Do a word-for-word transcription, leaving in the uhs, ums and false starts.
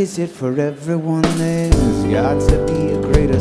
is it for everyone? There's got to be a greater